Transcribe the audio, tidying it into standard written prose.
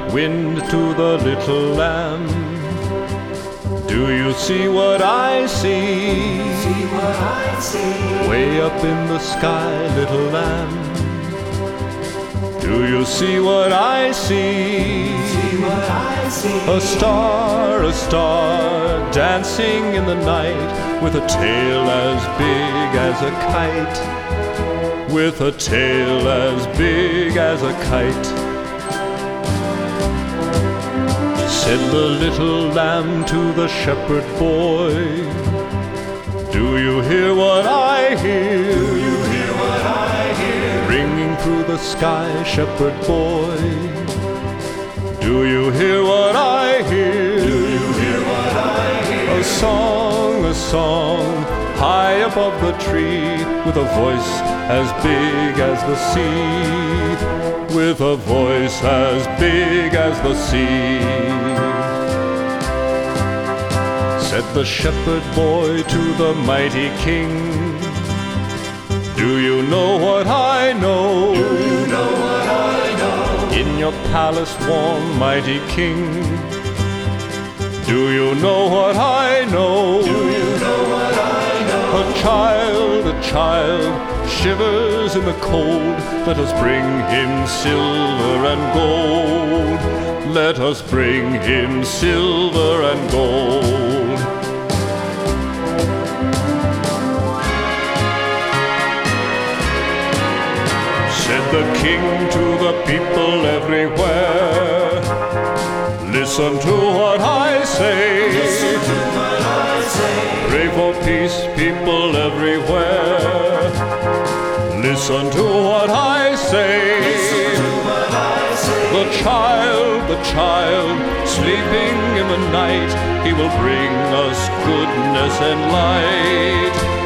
wind to the little lamb. Do you see what I see? See what I see. Way up in the sky, little lamb. Do you see what I see? See what I see. A star dancing in the night, with a tail as big as a kite. With a tail as big as a kite. Said the little lamb to the shepherd boy, do you hear what I hear? Do you hear what I hear? Ringing through the sky, shepherd boy. Do you hear what I hear? Do you hear what I hear? A song, high above the tree, with a voice as big as the sea. With a voice as big as the sea. Said the shepherd boy to the mighty king, do you know what I know? Do you know what I know? In your palace warm, mighty king, do you know what I know? Do you know what I know? A child shivers in the cold. Let us bring him silver and gold. Let us bring him silver and gold. Said the king to the people everywhere, listen to what I say. Listen to what I say. Pray for peace, people everywhere. Listen to what I say. Listen to what I say. The child, sleeping in the night, he will bring us goodness and light.